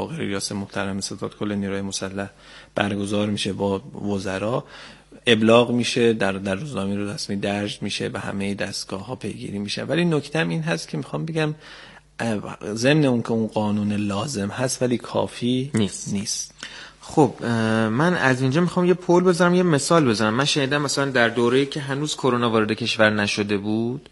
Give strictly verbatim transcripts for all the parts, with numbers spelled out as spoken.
اتفاق ریاست محترم ستاد کل نیروی مسلح برگزار میشه با وزرا، ابلاغ میشه، در در روزنامه رسمی درج میشه، به همه دستگاه ها پیگیری میشه. ولی نکته‌ام این هست که میخوام بگم ضمن اون که اون قانون لازم هست ولی کافی نیست, نیست. خب من از اینجا میخوام یه پول بذارم، یه مثال بزنم. من شنیدم مثلا در دوره‌ای که هنوز کرونا وارد کشور نشده بود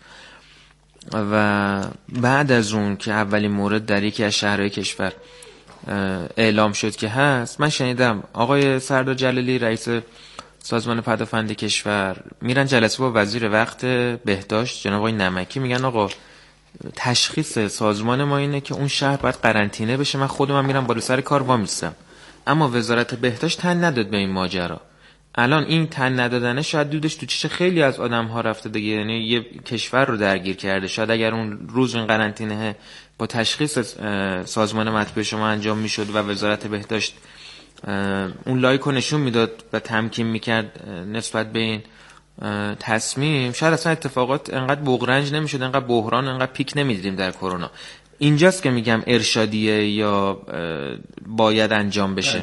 و بعد از اون که اولین مورد در یکی از شهرهای کشور اعلام شد که هست، من شنیدم آقای سردار جلالی رئیس سازمان پدافند کشور میرن جلسه با وزیر وقت بهداشت جناب آقای نمکی، میگن آقا تشخیص سازمان ما اینه که اون شهر باید قرنطینه بشه، من خودم میرم بالا سر کار وامیستم. اما وزارت بهداشت تن نداد به این ماجرا. الان این تن ندادنه شاید دودش تو چش خیلی از آدم ها رفته دیگه، یعنی یه کشور رو درگیر کرده. شاید اگر اون روز این قرنطینه با تشخیص سازمان مطبوع شما انجام میشد و وزارت بهداشت اون لایک رو نشون میداد و تمکین میکرد نسبت به این تصمیم، شاید اصلا اتفاقات انقدر بغرنج نمیشد، انقدر بحران، انقدر پیک نمیدیدیم در کرونا. اینجاست که میگم ارشادیه یا باید انجام بشه.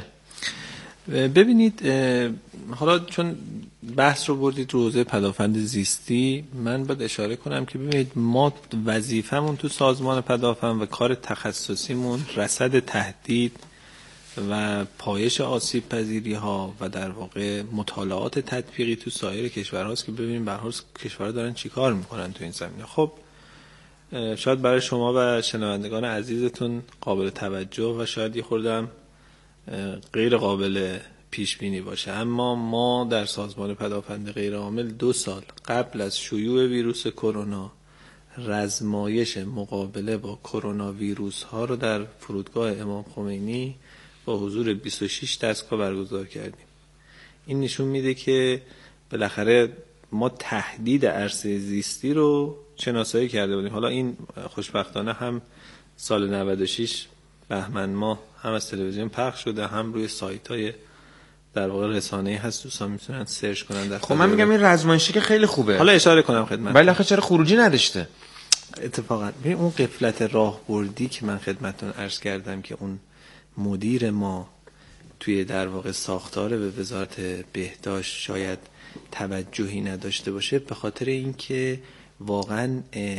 ببینید حالا چون بحث رو بردید رو حوزه پدافند زیستی، من باید اشاره کنم که ببینید ما وظیفمون تو سازمان پدافند و کار تخصصیمون رصد تهدید و پایش آسیب پذیری ها و در واقع مطالعات تطبیقی تو سایر کشورهاست که ببینیم به هر حال کشورها دارن چی کار میکنن تو این زمینه. خب شاید برای شما و شنوندگان عزیزتون قابل توجه و شاید یه خوردم غیر قابل پیش بینی باشه، اما ما در سازمان پدافند غیرعامل دو سال قبل از شیوع ویروس کرونا رزمایش مقابله با کرونا ویروس ها رو در فرودگاه امام خمینی با حضور بیست و شش دستگاه برگزار کردیم. این نشون میده که بالاخره ما تهدید عرصه زیستی رو شناسایی کرده بودیم. حالا این خوشبختانه هم سال نود و شش بهمن ماه هم از تلویزیون پخش شده، هم روی سایت‌های در واقع رسانه‌ای هست، دوستان میتونن سرچ کنن. در خب من میگم این رزمایشی که خیلی خوبه. حالا اشاره کنم خدمت، ولی آخه چرا خروجی نداشته؟ اتفاقا ببین اون غفلت راهبردی که من خدمتتون عرض کردم که اون مدیر ما توی در واقع ساختار به وزارت بهداشت شاید توجهی نداشته باشه، به خاطر اینکه واقعا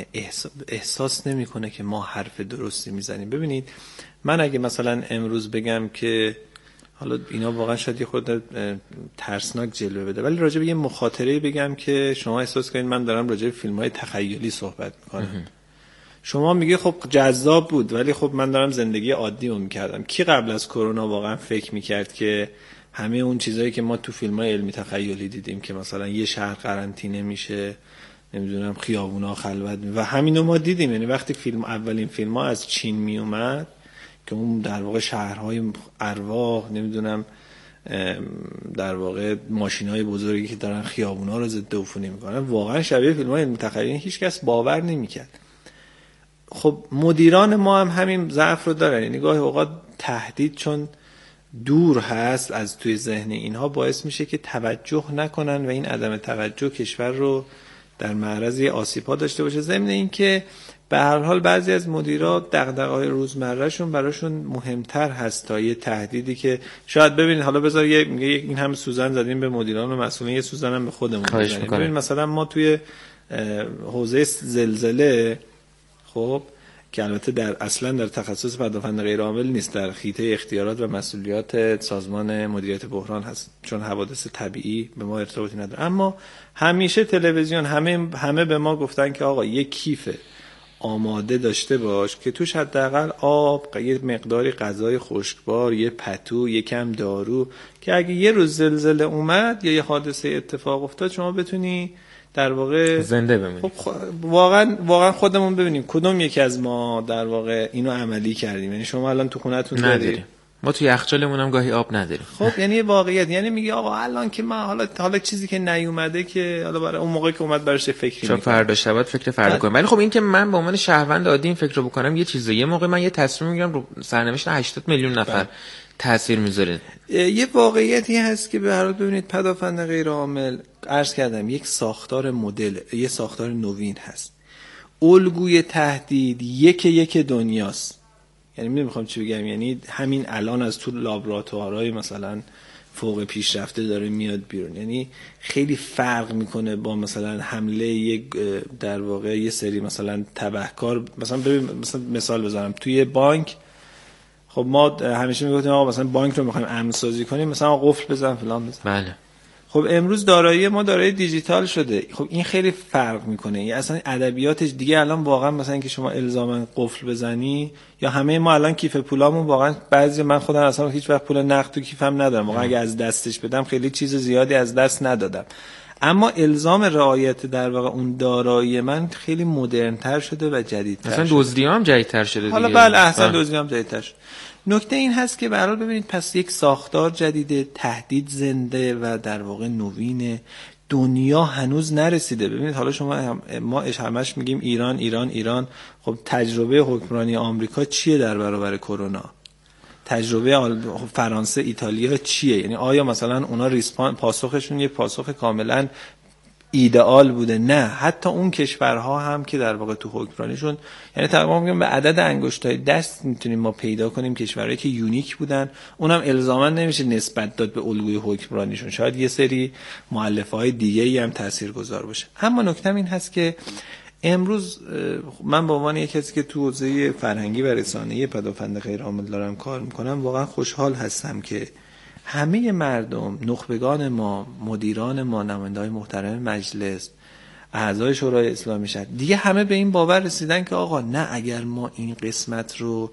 احساس نمیکنه که ما حرف درستی میزنیم. ببینید من اگه مثلا امروز بگم که حالا اینا واقعا شاید یه خود ترسناک جلوه بده، ولی راجع به یه مخاطره بگم که شما احساس کنید من دارم راجع به فیلم‌های تخیلی صحبت میکنم، شما میگه خب جذاب بود ولی خب من دارم زندگی عادی رو میکردم. کی قبل از کرونا واقعا فکر میکرد که همه اون چیزایی که ما تو فیلم‌های علمی تخیلی دیدیم که مثلا یه شهر قرنطینه میشه، نمیدونم خیابونا خلوت می و همینو ما دیدیم. یعنی وقتی فیلم اولین فیلم ها از چین می اومد که اون در واقع شهرهای ارواح، نمیدونم در واقع ماشین‌های بزرگی که دارن خیابونا رو ضد عفونی میکنن، واقعا شبیه فیلم‌های علمی تخیلی، هیچ کس باور نمیکرد. خب مدیران ما هم همین ضعف رو دارن، یعنی گاهی اوقات تهدید چون دور هست از توی ذهن اینها باعث میشه که توجه نکنن و این عدم توجه کشور رو در معرض آسیب‌ها داشته باشه. ضمن این که به هر حال بعضی از مدیرا دغدغه‌های روزمرهشون براشون مهمتر هست تا یه تهدیدی که شاید ببینید حالا بذار یه میگه این همه سوزن زدیم به مدیران و مسئولین، یه سوزن هم به خودمون بزنیم. ببین مثلا ما توی حوزه زلزله، خب که البته در اصلا در تخصص پدافند غیرعامل نیست، در حیطه اختیارات و مسئولیات سازمان مدیریت بحران هست چون حوادث طبیعی به ما ارتباطی نداره، اما همیشه تلویزیون همه همه به ما گفتن که آقا یک کیف آماده داشته باش که توش حداقل آب، یه مقداری غذای خشکبار، یه پتو، یه کم دارو، که اگه یه روز زلزله اومد یا یه حادثه اتفاق افتاد شما بتونی در واقع زنده بمونی. خب واقعا واقعا خودمون ببینیم کدوم یکی از ما در واقع اینو عملی کردیم. یعنی شما الان تو خونه‌تون دارید، ما تو یخچالمون هم گاهی آب نداریم. خب یعنی واقعیت، یعنی میگه آقا الان که من حالا حالا چیزی که نیومده که حالا برای اون موقعی که اومد براش فکری می‌کنم، چون فردا شب فکر فردا کنم. ولی خب این که من به عنوان شهروند عادی این فکر رو بکنم یه چیزه، یه موقع من یه تصمیم میگیرم رو سرنوشت هشتاد میلیون نفر تاثیر میذاره. یه واقعیتی هست که به هر حال ببینید پدافند غیرعامل عرض کردم یک ساختار مدل، یه ساختار نوین هست. الگوی تهدید یک یک دنیاست. یعنی نمیخوام چی بگم، یعنی همین الان از تو لابراتوارهای مثلا فوق پیشرفته داره میاد بیرون. یعنی خیلی فرق میکنه با مثلا حمله یک در واقع یه سری مثلا تبهکار. مثلا ببین مثلا مثال بزنم، توی بانک خب ما همیشه میگفتیم آقا مثلا بانک رو میخوایم امن سازی کنیم، مثلا قفل بزن فلان بزن. بله. خب امروز دارایی ما دارایی دیجیتال شده. خب این خیلی فرق میکنه. این اصلا ادبیاتش دیگه الان واقعا مثلا اینکه شما الزاما قفل بزنی، یا همه ما الان کیف پولامون واقعا بعضی، من خودم اصلا هیچ وقت پول نقد تو کیفم ندارم، واقعا اگه از دستش بدم خیلی چیز زیادی از دست ندادم. اما الزام رعایت در واقع اون دارایی من خیلی مدرن‌تر شده و جدیدتر شده. اصلا دزدی هم جدیدتر شده دیگه. حالا بله احسن، دزدی هم جدیدتر شده. نکته این هست که به هر حال ببینید پس یک ساختار جدیده، تهدید زنده و در واقع نوینه، دنیا هنوز نرسیده. ببینید حالا شما هم ما همش میگیم ایران ایران ایران، خب تجربه حکمرانی آمریکا چیه در برابر کرونا؟ تجربه فرانسه ایتالیا چیه؟ یعنی آیا مثلا اونا ریسپان پاسخشون یک پاسخ کاملا ایدئال بوده؟ نه، حتی اون کشورها هم که در واقع تو حکمرانیشون، یعنی تقریبا میگم به عدد انگشتای دست میتونیم ما پیدا کنیم کشورهایی که یونیک بودن. اونم الزاما نمیشه نسبت داد به الگوی حکمرانیشون، شاید یه سری مؤلفه‌های دیگه‌ای هم تاثیرگذار باشه. اما نکته این هست که امروز من به عنوان یک کسی که تو حوزه فرهنگی و رسانه‌ای پدافند غیرعامل دارم کار میکنم، واقعا خوشحال هستم که همه مردم، نخبگان ما، مدیران ما، نماینده‌های محترم مجلس، اعضای شورای اسلامی شهر، دیگه همه به این باور رسیدن که آقا نه، اگر ما این قسمت رو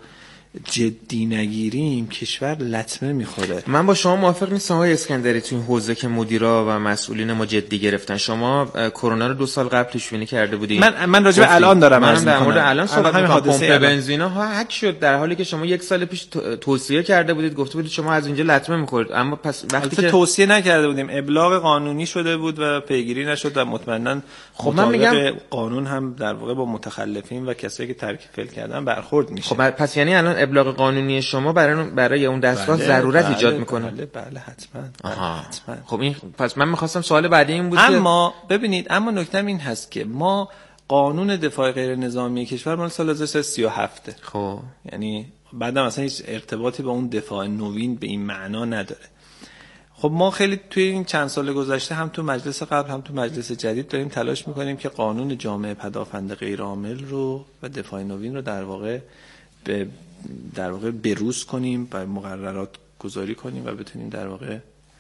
جدی نگیریم کشور لطمه میخوره. من با شما موافق نیستم آقای اسکندری تو این حوزه که مدیرا و مسئولین ما جدی گرفتن. شما کرونا رو دو سال قبل پیش بینی کرده بودید. من من راجع به الان دارم عرض می‌کنم. من در مورد الان صحبت می‌کنم. پمپ الان. بنزینا ها هک شد در حالی که شما یک سال پیش توصیه کرده بودید، گفته بودید شما از اینجا لطمه می‌خورید. اما پس وقتی که توصیه نکرده بودیم، ابلاغ قانونی شده بود و پیگیری نشد و مطمئنا خب من میگم قانون هم در واقع با متخلفین و کسایی که ترک فعل کردن برخورد میشه. خب پس یعنی الان ابلاغ قانونی شما برای برای اون دستگاه بله، ضرورت بله، ایجاد میکنه. بله بله حتما. بله حتما. خب این پس من میخواستم سوال بعدی این بود اما که ببینید، اما نکته این هست که ما قانون دفاع غیر نظامی کشور مال سال هزار و سیصد و سی و هفت، خب یعنی بعدم اصلا هیچ ارتباطی با اون دفاع نوین به این معنا نداره. خب ما خیلی توی این چند سال گذشته هم تو مجلس قبل هم تو مجلس جدید داریم تلاش میکنیم که قانون جامعه پدافند غیرعامل رو و دفاع نوین رو در واقع به در واقع بروز کنیم و مقررات گذاری کنیم و بتونیم در واقع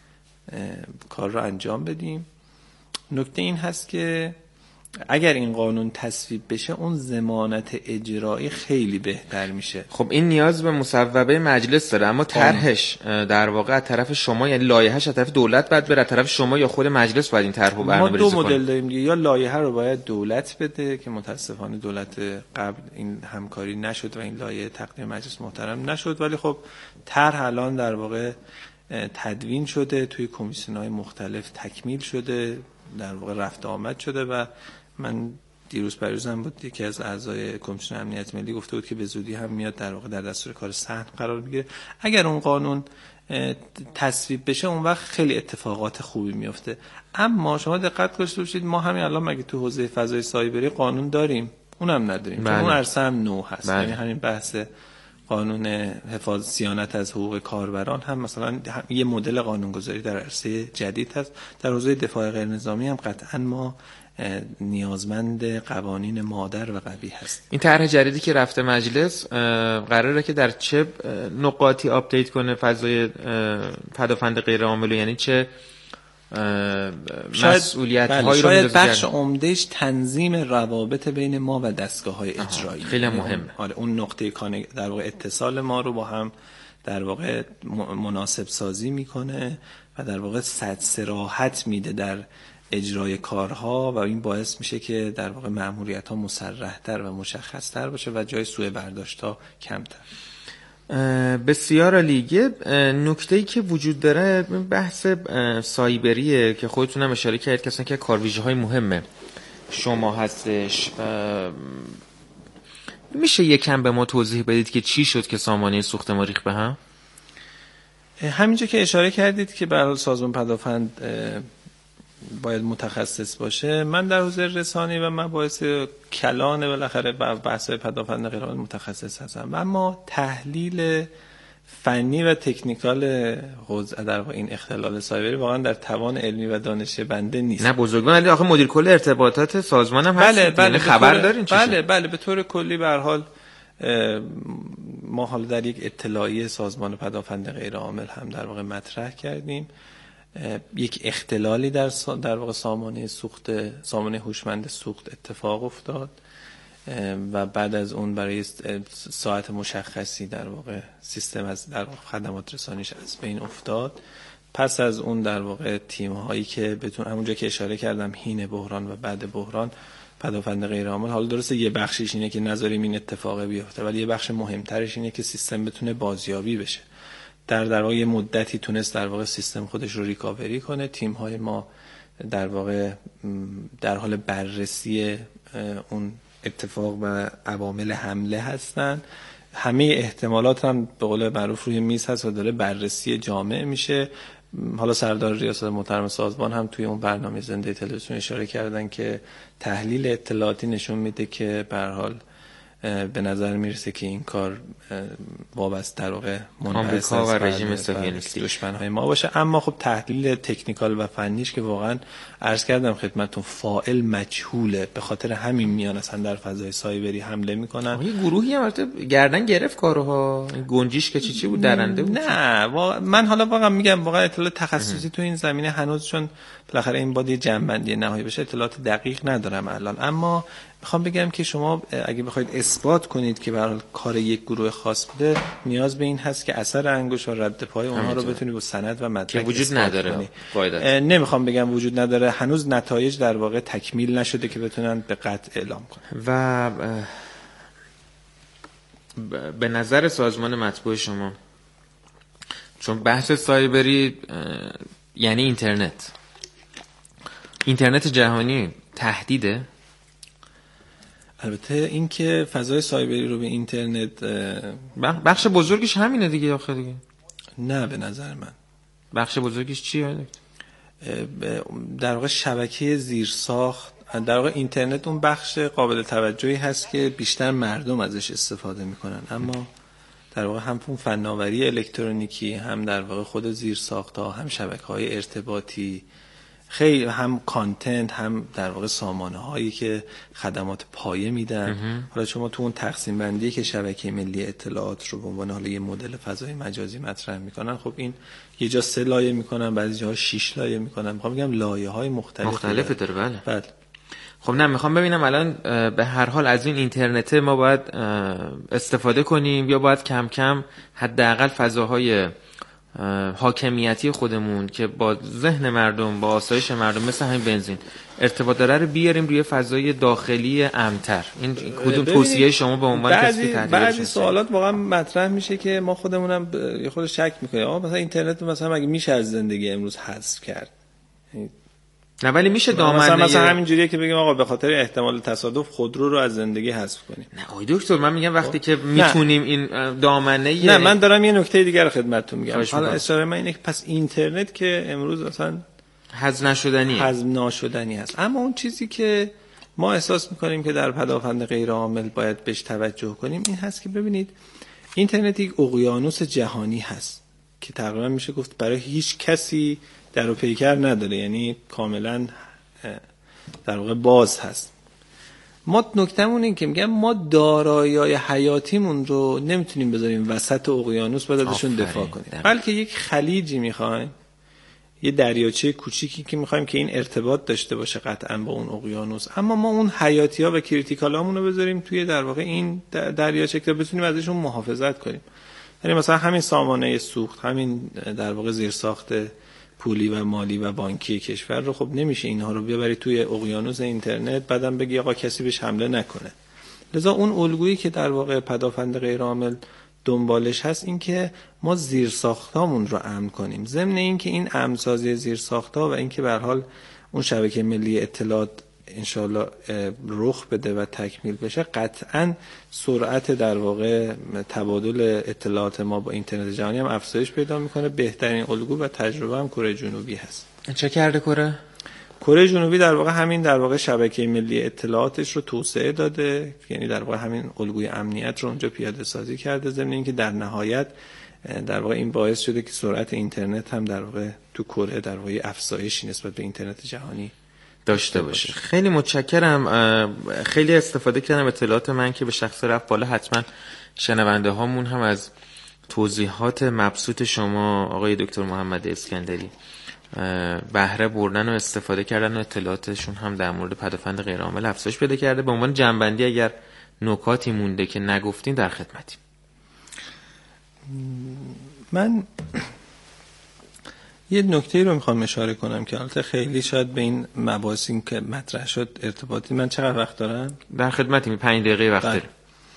کار رو انجام بدیم. نکته این هست که اگر این قانون تصویب بشه اون ضمانت اجرایی خیلی بهتر میشه. خب این نیاز به مصوبه مجلس داره، اما طرحش در واقع از طرف شما، یعنی لایحه‌اش از طرف دولت باید بره، از طرف شما یا خود مجلس باید این طرحو برنامه‌ریزی کنه؟ ما دو مدل داریم دیگه، یا لایحه رو باید دولت بده که متاسفانه دولت قبل این همکاری نشد و این لایحه تقدیم مجلس محترم نشد، ولی خب طرح الان در واقع تدوین شده، توی کمیسیون‌های مختلف تکمیل شده، در واقع رفت آمد شده و من دیروز پریروزم بود یکی از اعضای کمیسیون امنیت ملی گفته بود که به زودی هم میاد در واقع در دستور کار صحن قرار بگیره. اگر اون قانون تصویب بشه اون وقت خیلی اتفاقات خوبی میفته. اما شما دقت داشته باشید ما همین الان مگه تو حوزه فضای سایبری قانون داریم؟ اونم نداریم. بله. اون عرصه هم نو هست. بله. یعنی همین بحث قانون حفاظت صیانت از حقوق کاربران هم مثلا هم یه مدل قانونگذاری در عرصه جدید هست. در حوزه دفاع غیر نظامی هم قطعا ما نیازمند قوانین مادر و قوی هست. این طرح جدیدی که رفته مجلس قراره که در چه نقاطی آپدیت کنه فضای پدافند غیر عامل، یعنی چه مسئولیت بله هایی رو شاید بخش عمدهش تنظیم روابط بین ما و دستگاه‌های اجرایی خیلی مهمه. آره اون نقطه کانه در واقع اتصال ما رو با هم در واقع مناسب سازی میکنه و در واقع صراحت میده در اجرای کارها و این باعث میشه که در واقع مأموریت‌ها مسرح‌تر و مشخص‌تر باشه و جای سوء برداشت‌ها کمتر. بسیار عالی. نکته‌ای که وجود داره بحث سایبریه که خودتون هم اشاره کردید که اصلا که کارویژه‌های مهمه شما هستش. میشه یکم به ما توضیح بدید که چی شد که سامانه سوخت ما ریخت به هم؟ همینجا که اشاره کردید که به هر حال سازمان پدافند باید متخصص باشه. من در حوزه رسانه‌ای و مباحث کلان بالاخره بحث‌های پدافند غیر عامل متخصص هستم، اما تحلیل فنی و تکنیکال حوزه در این اختلال سایبری واقعا در توان علمی و دانش بنده نیست. نه بزرگوار، ولی آخه مدیر کل ارتباطات سازمان هم هست. بله بله خبر دارین چیه؟ بله بله به طور کلی به هر حال ما حالا در یک اطلاعیه سازمان پدافند غیر عامل هم در واقع مطرح کردیم یک اختلالی در در واقع سامانه سوخت سامانه هوشمند سوخت اتفاق افتاد و بعد از اون برای ساعت مشخصی در واقع سیستم از در واقع خدمات رسانیش از بین افتاد. پس از اون در واقع تیم هایی که بتون همونجا که اشاره کردم حین بحران و بعد بحران پدافند غیر عامل، حالا درسته یه بخشش اینه که نذاریم این اتفاق بیفته، ولی یه بخش مهمترش اینه که سیستم بتونه بازیابی بشه. در در واقع یه مدتی تونست در واقع سیستم خودش رو ریکاوری کنه. تیم های ما در واقع در حال بررسی اون اتفاق و عوامل حمله هستن. همه احتمالات هم به قول معروف روی میز هست و داره بررسی جامع میشه. حالا سردار ریاست محترم سازمان هم توی اون برنامه زنده تلویزیون اشاره کردن که تحلیل اطلاعاتی نشون میده که به هر حال به نظر میرسه که این کار وابسته در واقع آمریکا و رژیم صهیونیستی دشمن‌های ما باشه. اما خب تحلیل تکنیکال و فنیش که واقعا عرض کردم خدمتتون فاعل مجهوله، به خاطر همین میان اصلا در فضای سایبری حمله میکنن. یه گروهی هم البته گردن گرفت کارها، گنجیش که چی چی بود درنده بود. نه واقع... من حالا واقعا میگم واقعا اطلاع تخصصی تو این زمینه هنوز، چون بالاخره این بادی جنبندی نهایی بشه اطلاعات دقیق ندارم الان. اما میخوام بگم که شما اگه بخواید اثبات کنید که به هر حال کار یک گروه خاص بوده، نیاز به این هست که اثر انگشت و رد پای اونها رو بتونی با سند و مدرک که وجود نداره. نمیخوام بگم وجود نداره، هنوز نتایج در واقع تکمیل نشده که بتونن به قطع اعلام کنن. و به نظر سازمان مطبوع شما، چون بحث سایبری یعنی اینترنت اینترنت جهانی تهدیده؟ البته این که فضای سایبری رو به اینترنت بخش بزرگیش همینه دیگه آخه دیگه. نه به نظر من بخش بزرگیش چیه؟ در واقع شبکه زیرساخت، در واقع اینترنت اون بخش قابل توجهی هست که بیشتر مردم ازش استفاده میکنن، اما در واقع هم اون فناوری الکترونیکی، هم در واقع خود زیرساخت‌ها، هم شبکه‌های ارتباطی، خیلی هم کانتنت، هم در واقع سامانه هایی که خدمات پایه میدن. حالا شما تو اون تقسیم بندی که شبکه ملی اطلاعات رو به عنوان حالا یه مدل فضای مجازی مطرح میکنن، خب این یه جا سه لایه میکنن، بعضی جاها شش لایه میکنن. میخوام بگم لایه های مختلف مختلفه داره. بله بله. خب نه میخوام ببینم الان به هر حال از این اینترنت ما باید استفاده کنیم یا باید کم کم حداقل فضاهای حاکمیتی خودمون که با ذهن مردم، با آسایش مردم، مثل همین بنزین ارتباط داره رو بیاریم روی فضای داخلی امن‌تر؟ این کدوم توصیه شما به عنوان کسی که تحلیل بعضی سوالات واقعا مطرح میشه که ما خودمونم یه خود شک میکنیم. آقا مثلا اینترنت مثلا اگه میشه از زندگی امروز حذف کرد؟ نه ولی میشه دامنه مثلا مثلا همین جوریه که بگیم آقا به خاطر احتمال تصادف خودرو رو از زندگی حذف کنیم. نه آقای دکتر، من میگم وقتی که میتونیم این دامنه. نه من دارم یه نکته دیگر خدمتتون میگم. حالا اشاره من اینه که پس اینترنت که امروز اصلا حذف نشدنی حذف ناشدنی هست، اما اون چیزی که ما احساس میکنیم که در پدافند غیر عامل باید بهش توجه کنیم این هست که ببینید اینترنت یک اقیانوس جهانی هست که تقریبا میشه گفت برای هیچ کسی در و پیکر نداره، یعنی کاملا در واقع باز هست. ما نکتهمون این که میگم ما دارایی‌های حیاتیمون رو نمیتونیم بذاریم وسط اقیانوس بعد ازشون دفاع کنیم، بلکه یک خلیجی میخوایم، یه دریاچه کوچیکی که میخوایم که این ارتباط داشته باشه قطعا با اون اقیانوس، اما ما اون حیاتی‌ها و کریتیکالامون رو بذاریم توی در واقع این دریاچه که بتونیم ازشون محافظت کنیم. یعنی مثلا همین سامانه سوخت، همین در واقع زیرساخت پولی و مالی و بانکی کشور رو خب نمیشه اینها رو ببری توی اقیانوس اینترنت بعدم بگی آقا کسی بهش حمله نکنه. لذا اون الگویی که در واقع پدافند غیر عامل دنبالش هست این که ما زیرساختامون رو امن کنیم، ضمن این که این امن‌سازی زیرساخت‌ها و این که به هر حال اون شبکه ملی اطلاعات انشالله رخ بده و تکمیل بشه، قطعاً سرعت در واقع تبادل اطلاعات ما با اینترنت جهانی هم افزایش پیدا میکنه. بهترین الگو و تجربه هم کره جنوبی هست. چه کرده کره؟ کره جنوبی در واقع همین در واقع شبکه ملی اطلاعاتش رو توسعه داده، یعنی در واقع همین الگوی امنیت رو اونجا پیاده سازی کرده، ضمن اینکه در نهایت در واقع این باعث شده که سرعت اینترنت هم در واقع تو کره در واقع افزایشی نسبت به اینترنت جهانی داشته باشه. خیلی متشکرم. خیلی استفاده کردم اطلاعات من که به شخص رفت بالا. حتما شنونده هامون هم از توضیحات مبسوط شما آقای دکتر محمد اسکندری بهره بردن و استفاده کردن و اطلاعاتشون هم در مورد پدافند غیرعامل افزایش پیدا کرده. به عنوان جنبندی اگر نکاتی مونده که نگفتین در خدمتیم. من یه نکته رو میخوام اشاره کنم که البته خیلی شاید به این مباحثی که مطرح شد ارتباطی. من چقدر وقت دارم؟ در خدمتیم. پنج دقیقه وقت داریم.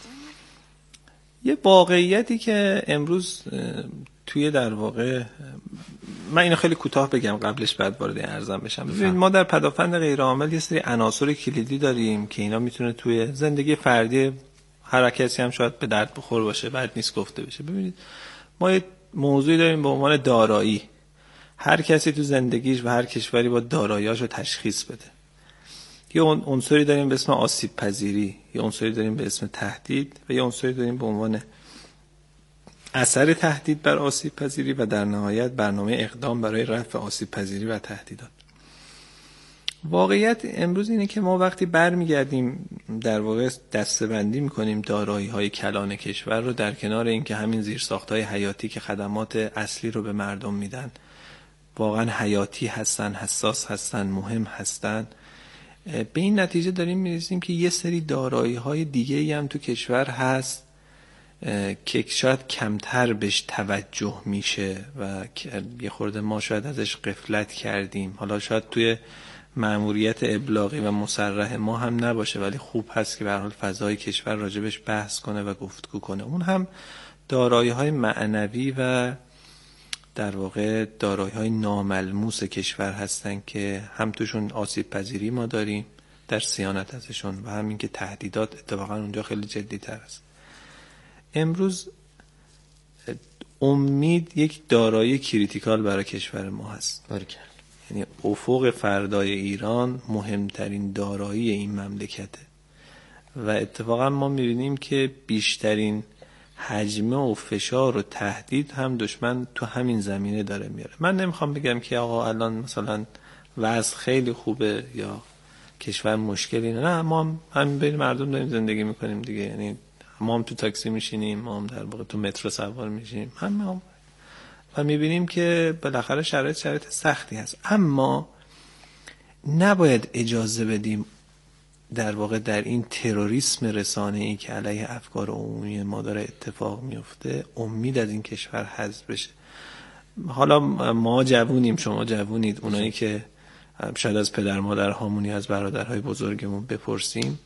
یه واقعیتی که امروز توی در واقع من اینو خیلی کوتاه بگم قبلش بعد وارد ارزم بشم. ببینید ما در پدافند غیرعامل یه سری عناصر کلیدی داریم که اینا میتونه توی زندگی فردی هر کسی هم شاید به درد بخور باشه، بعد نیست گفته بشه. ببینید ما یه موضوعی داریم به عنوان دارایی. هر کسی تو زندگیش و هر کشوری با داراییاشو تشخیص بده. یه عنصری داریم به اسم آسیب پذیری، یه عنصری داریم به اسم تهدید و یه عنصری داریم به عنوان اثر تهدید بر آسیب پذیری و در نهایت برنامه اقدام برای رفع آسیب پذیری و تهدیدات. واقعیت امروز اینه که ما وقتی برمیگردیم در واقع دسته‌بندی می‌کنیم دارایی‌های کلان کشور رو، در کنار اینکه همین زیرساخت‌های حیاتی که خدمات اصلی رو به مردم میدن واقعا حیاتی هستن، حساس هستن، مهم هستن، به این نتیجه داریم میرسیم که یه سری دارایی‌های دیگه‌ای هم تو کشور هست که شاید کمتر بهش توجه میشه و یه خورده ما شاید ازش غفلت کردیم. حالا شاید توی مأموریت ابلاغی و مصرح ما هم نباشه، ولی خوب هست که به هر حال فضای کشور راجبش بحث کنه و گفتگو کنه. اون هم دارایی‌های معنوی و در واقع دارایی‌های ناملموس کشور هستن که هم توشون آسیب پذیری ما داریم در صیانت ازشون و همین که تهدیدات اتفاقا اونجا خیلی جدی‌تر است. امروز امید یک دارایی کریتیکال برای کشور ما هست. بارکل. یعنی افق فردای ایران مهمترین دارایی این مملکته و اتفاقا ما می‌بینیم که بیشترین حجمه و فشار و تهدید هم دشمن تو همین زمینه داره میاره. من نمیخوام بگم که آقا الان مثلا وضع خیلی خوبه یا کشور مشکلی نه، ما هم همین بین مردم داریم زندگی میکنیم دیگه. یعنی ما هم تو تاکسی میشینیم، ما هم در واقع تو مترو سوار میشیم، همه هم و میبینیم که بالاخره شرایط شرایط سختی هست. اما نباید اجازه بدیم در واقع در این تروریسم رسانه‌ای که علیه افکار عمومی ما داره اتفاق میفته امید از این کشور حذف بشه. حالا ما جوونیم، شما جوونید، اونایی که شاید از پدر مادر هامونی از برادرهای بزرگمون بپرسیم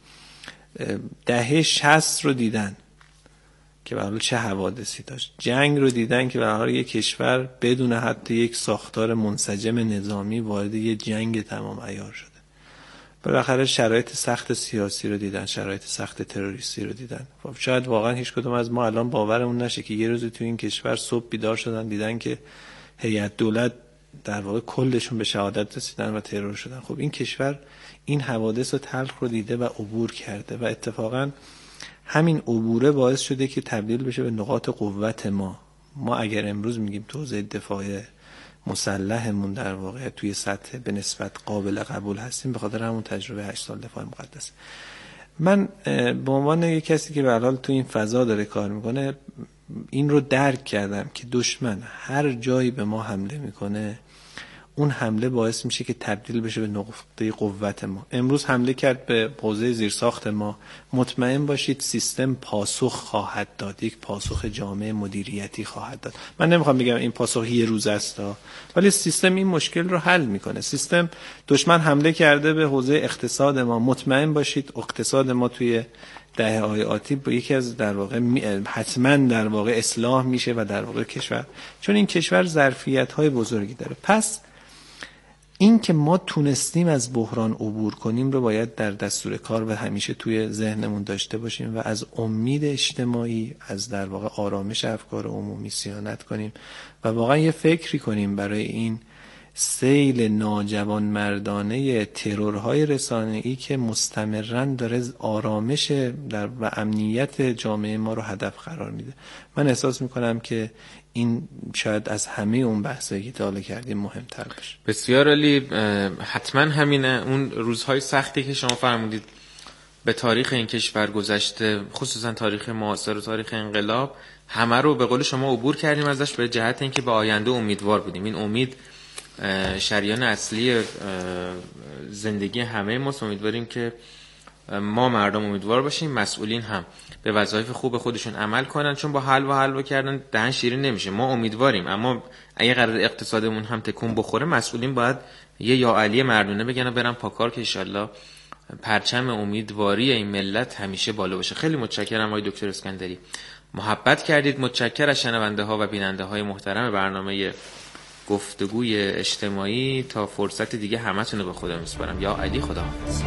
دهه شصت رو دیدن که به حال چه حوادثی داشت، جنگ رو دیدن که به حال یک کشور بدون حتی یک ساختار منسجم نظامی وارد یک جنگ تمام عیار شده. بالاخره شرایط سخت سیاسی رو دیدن، شرایط سخت تروریستی رو دیدن. شاید واقعا هیچ کدوم از ما الان باورمون نشه که یه روز تو این کشور صبح بیدار شدن دیدن که هیئت دولت در واقع کلشون به شهادت رسیدن و ترور شدن. خب این کشور این حوادث و تلخ رو دیده و عبور کرده و اتفاقا همین عبوره باعث شده که تبدیل بشه به نقاط قوت ما. ما اگر امروز میگیم توزیع دفاع مسلحمون در واقع توی سطح به نسبت قابل قبول هستیم به خاطر همون تجربه هشت سال دفاع مقدس. من به عنوان یک کسی که به هر حال تو این فضا داره کار میکنه این رو درک کردم که دشمن هر جایی به ما حمله میکنه اون حمله باعث میشه که تبدیل بشه به نقطه قوت ما. امروز حمله کرد به حوزه زیرساخت ما، مطمئن باشید سیستم پاسخ خواهد داد، یک پاسخ جامع مدیریتی خواهد داد. من نمیخوام بگم این پاسخ یه روز است ها، ولی سیستم این مشکل رو حل میکنه. سیستم دشمن حمله کرده به حوزه اقتصاد ما، مطمئن باشید اقتصاد ما توی دهه‌های آتی با یکی از در واقع حتما در واقع اصلاح میشه و در واقع کشور، چون این کشور ظرفیت‌های بزرگی داره. پس این که ما تونستیم از بحران عبور کنیم رو باید در دستور کار و همیشه توی ذهنمون داشته باشیم و از امید اجتماعی، از در واقع آرامش افکار عمومی صیانت کنیم و واقعا یه فکری کنیم برای این سیل ناجوان مردانه ترورهای رسانه‌ای که مستمراً داره آرامش در و امنیت جامعه ما رو هدف قرار میده. من احساس میکنم که این شاید از همه اون بحثایی که تا حالا کردیم مهمتر باشه. بسیار عالی. حتما همینه. اون روزهای سختی که شما فرمودید به تاریخ این کشور گذشته، خصوصا تاریخ معاصر و تاریخ انقلاب، همه رو به قول شما عبور کردیم ازش به جهت اینکه به آینده امیدوار بودیم. این امید شریان اصلی زندگی همه ماست. امیدواریم که ما مردم امیدوار باشیم، مسئولین هم به وظایف خوب خودشون عمل کنن، چون با حلوا حلوا کردن دهن شیرین نمیشه. ما امیدواریم، اما اگه قرار اقتصادمون هم تکون بخوره، مسئولین باید یه یا علی مردونه بگن و برن پاکار که انشالله پرچم امیدواری این ملت همیشه بالا باشه. خیلی متشکرم آقای دکتر اسکندری، محبت کردید. متشکرم از شنونده ها و بیننده های محترم برنامه گفتگوی اجتماعی. تا فرصت دیگه همتون رو به خدا میسپارم. یا علی، خدا حافظ.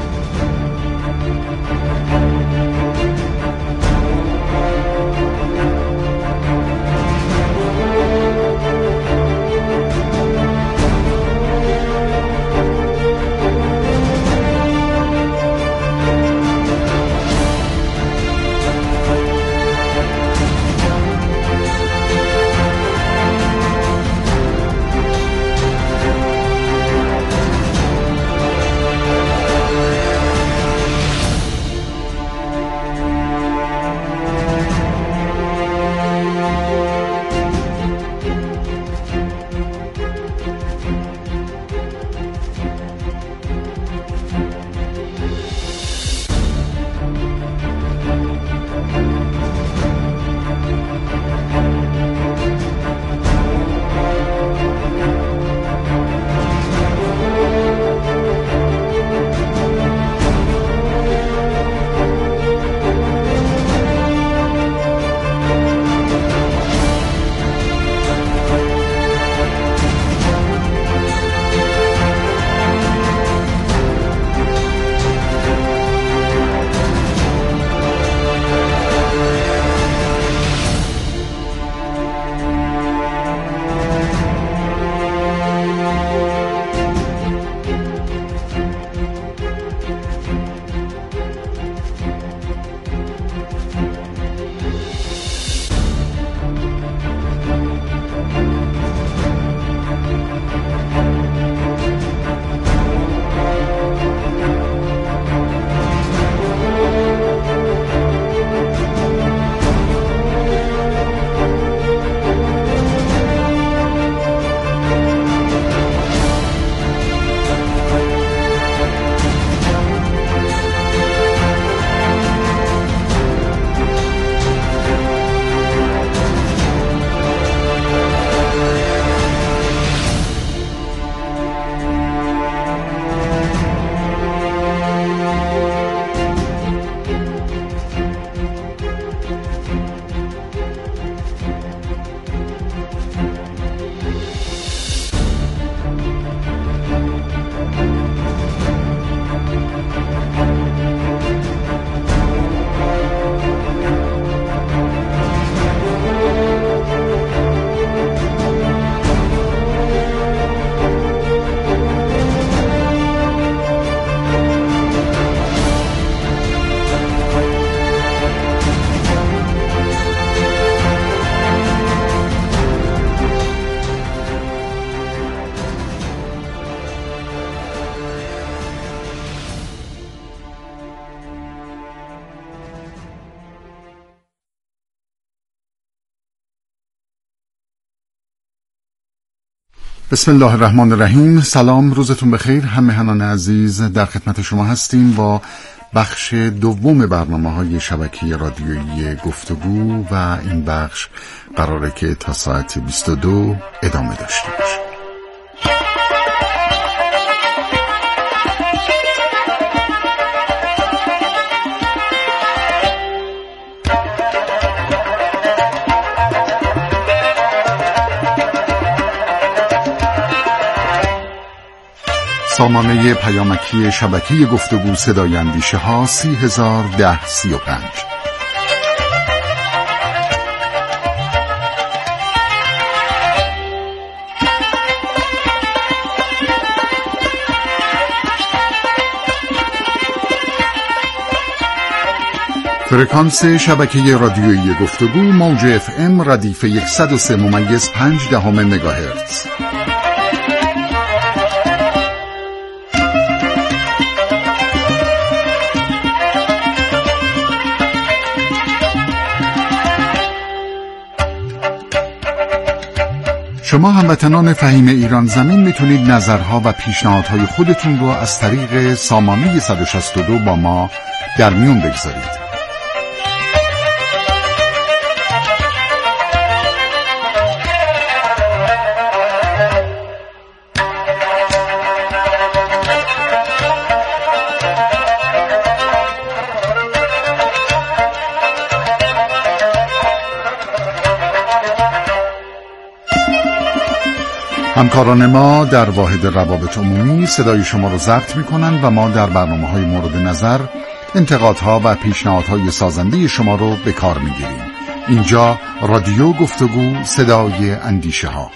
بسم الله الرحمن الرحیم. سلام، روزتون بخیر. هم مهنان عزیز در خدمت شما هستیم با بخش دوم برنامه‌های شبکه رادیویی گفتگو و این بخش قراره که تا ساعت بیست و دو ادامه داشته باشه. سامانه پیامکی شبکه گفتگو صدای اندیشه ها سی هزار ده سی و پنج. فرکانس شبکه رادیویی گفتگو موج اف ام ردیف صد و سه ممیز پنج دهم مگاهرتز. شما هموطنان فهیم ایران زمین میتونید نظرها و پیشنهادهای خودتون رو از طریق سامانه صد و شصت و دو با ما در میون بگذارید. همکاران ما در واحد روابط عمومی صدای شما رو ضبط میکنن و ما در برنامه‌های مورد نظر انتقادها و پیشنهادهای سازنده شما رو به کار میگیریم. اینجا رادیو گفتگو، صدای اندیشه ها.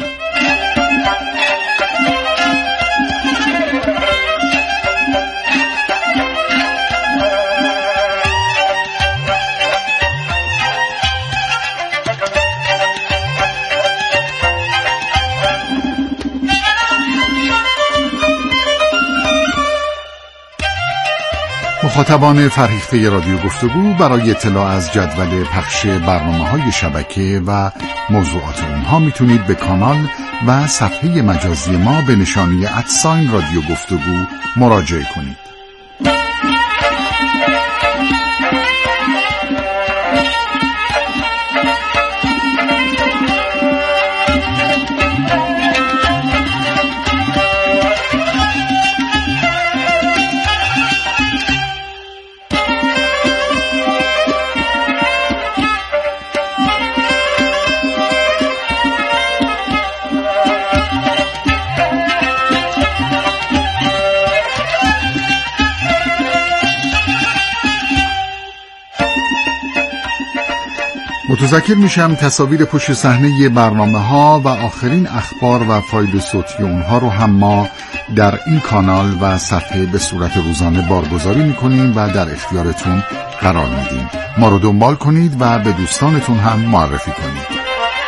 مخاطبان فرهیخته رادیو گفتگو برای اطلاع از جدول پخش برنامه‌های شبکه و موضوعات اونها میتونید به کانال و صفحه مجازی ما به نشانی ادساین رادیو گفتگو مراجعه کنید. متذکر میشم تصاویر پشت صحنه برنامه ها و آخرین اخبار و فایل صوتی اونها رو هم ما در این کانال و صفحه به صورت روزانه بارگذاری میکنیم و در اختیارتون قرار میدیم. ما رو دنبال کنید و به دوستانتون هم معرفی کنید.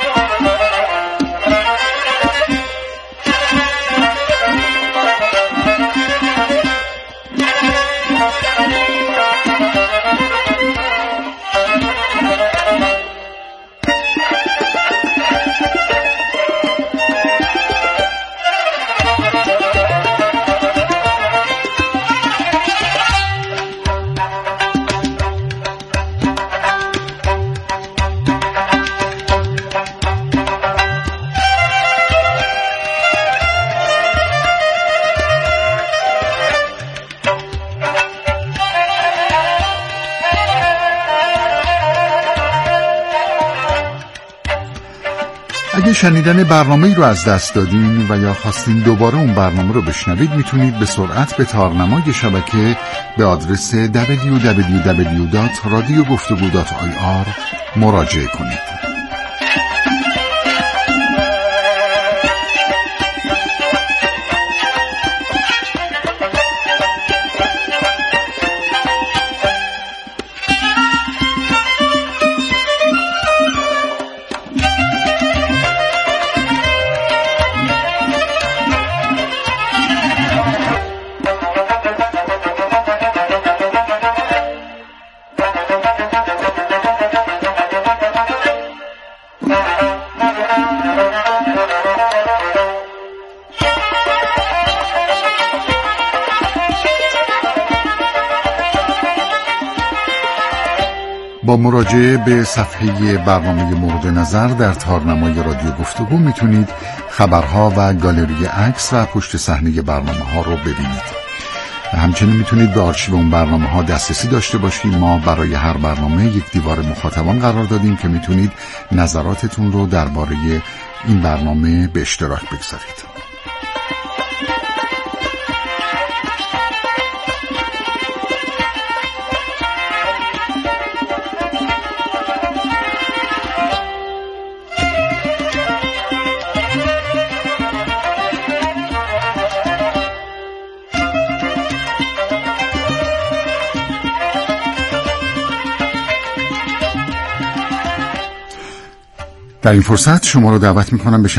اگه شنیدن برنامه‌ای رو از دست دادین و یا خواستین دوباره اون برنامه رو بشنوید، میتونید به سرعت به تارنمای شبکه به آدرس دبلیو دبلیو دبلیو دات رادیو گفتگو دات آی آر مراجعه کنید. با مراجعه به صفحه برنامه مورد نظر در تارنمای رادیو گفتگو میتونید خبرها و گالری عکس و پشت صحنه برنامه ها رو ببینید. همچنین میتونید به آرشیو اون برنامه ها دسترسی داشته باشید. ما برای هر برنامه یک دیوار مخاطبان قرار دادیم که میتونید نظراتتون رو درباره این برنامه به اشتراک بگذارید. در این فرصت شما رو دعوت میکنم به